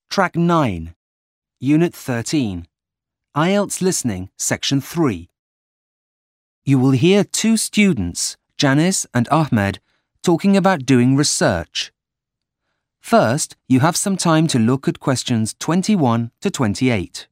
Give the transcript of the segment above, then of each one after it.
Track 9, Unit 13, IELTS Listening, Section 3. You will hear two students, Janice and Ahmed, talking about doing research. First, you have some time to look at questions 21 to 28.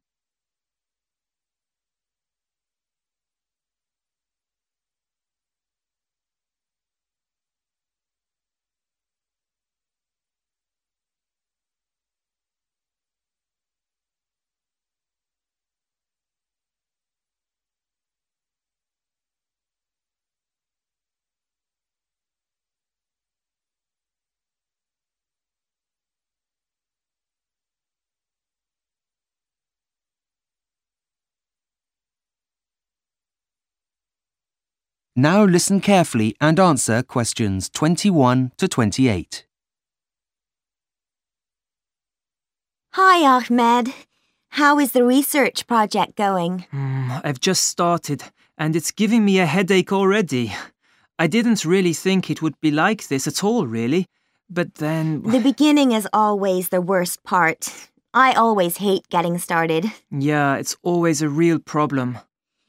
Now listen carefully and answer questions 21 to 28. Hi, Ahmed. How is the research project going? I've just started, and it's giving me a headache already. I didn't really think it would be like this at all, really. But then... The beginning is always the worst part. I always hate getting started. Yeah, it's always a real problem.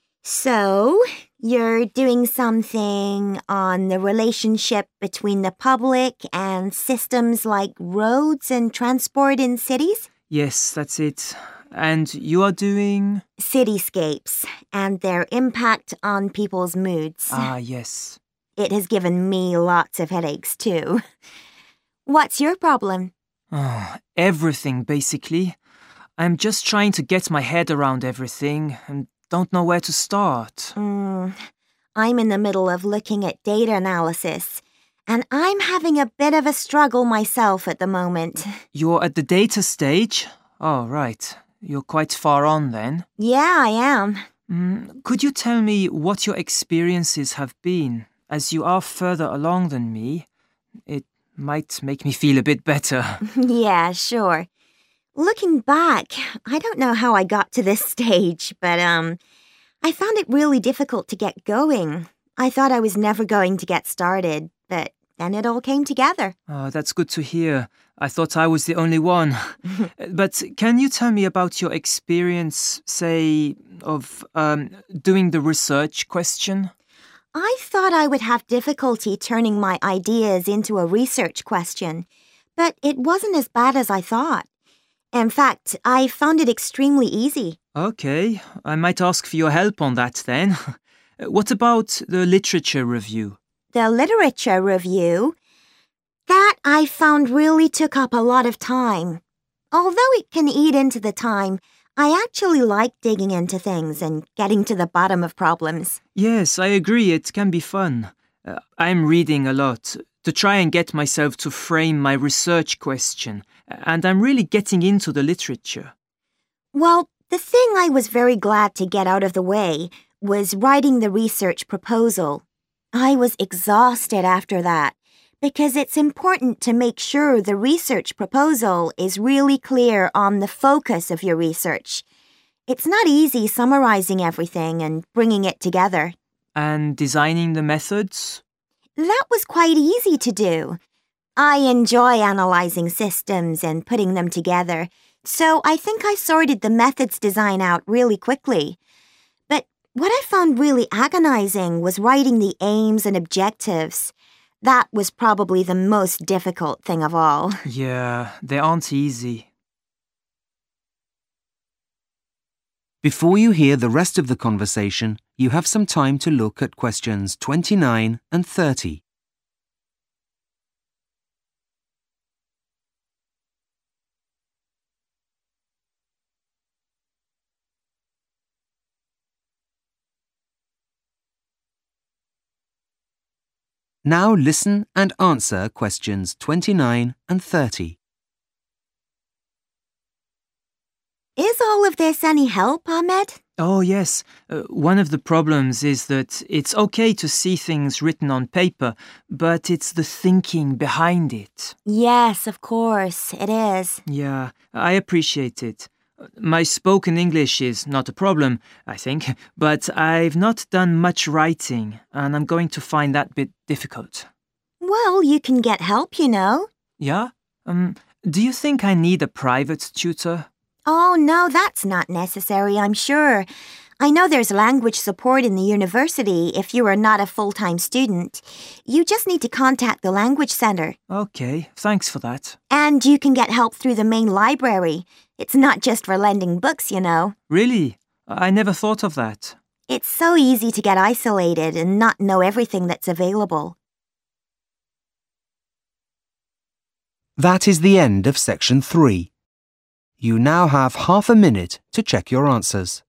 So, you're doing something on the relationship between the public and systems like roads and transport in cities? Yes, that's it. And you are doing... Cityscapes and their impact on people's moods. Ah, yes. It has given me lots of headaches too. What's your problem? Everything, basically. I'm just trying to get my head around everything and don't know where to start. I'm in the middle of looking at data analysis, and I'm having a bit of a struggle myself at the moment. You're at the data stage? Oh, right. You're quite far on then. Yeah, I am. Could you tell me what your experiences have been? As you are further along than me, it might make me feel a bit better. Yeah, sure. Looking back, I don't know how I got to this stage, but I found it really difficult to get going. I thought I was never going to get started, but then it all came together. Oh, that's good to hear. I thought I was the only one. But can you tell me about your experience, say, of doing the research question? I thought I would have difficulty turning my ideas into a research question, but it wasn't as bad as I thought. In fact, I found it extremely easy. Okay, I might ask for your help on that then. What about the literature review? The literature review? That I found really took up a lot of time. Although it can eat into the time, I actually like digging into things and getting to the bottom of problems. Yes, I agree, it can be fun. I'm reading a lot to try and get myself to frame my research question, and I'm really getting into the literature. Well, the thing I was very glad to get out of the way was writing the research proposal. I was exhausted after that, because it's important to make sure the research proposal is really clear on the focus of your research. It's not easy summarizing everything and bringing it together. And designing the methods? That was quite easy to do. I enjoy analyzing systems and putting them together, so I think I sorted the methods design out really quickly. But what I found really agonizing was writing the aims and objectives. That was probably the most difficult thing of all. Yeah, they aren't easy. Before you hear the rest of the conversation, you have some time to look at questions 29 and 30. Now listen and answer questions 29 and 30. Is all of this any help, Ahmed? Oh, yes. One of the problems is that it's okay to see things written on paper, but it's the thinking behind it. Yes, of course, it is. Yeah, I appreciate it. My spoken English is not a problem, I think, but I've not done much writing, and I'm going to find that bit difficult. Well, you can get help, you know. Yeah? Do you think I need a private tutor? Oh, no, that's not necessary, I'm sure. I know there's language support in the university if you are not a full-time student. You just need to contact the language center. Okay, thanks for that. And you can get help through the main library. It's not just for lending books, you know. Really? I never thought of that. It's so easy to get isolated and not know everything that's available. That is the end of section 3. You now have half a minute to check your answers.